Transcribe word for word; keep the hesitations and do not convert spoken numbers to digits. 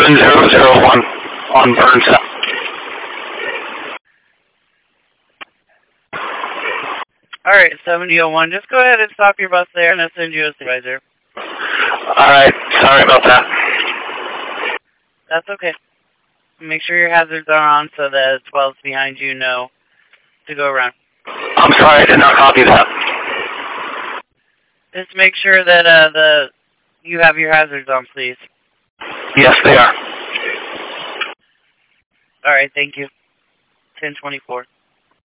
seven zero zero one on Burns. Alright, seventy oh one, just go ahead and stop your bus there and I'll send you a supervisor. Alright, sorry about that. That's okay. Make sure your hazards are on so that twelves behind you know to go around. I'm sorry, I did not copy that. Just make sure that uh, the you have your hazards on, please. Yes, they are. Alright, thank you. ten twenty-four.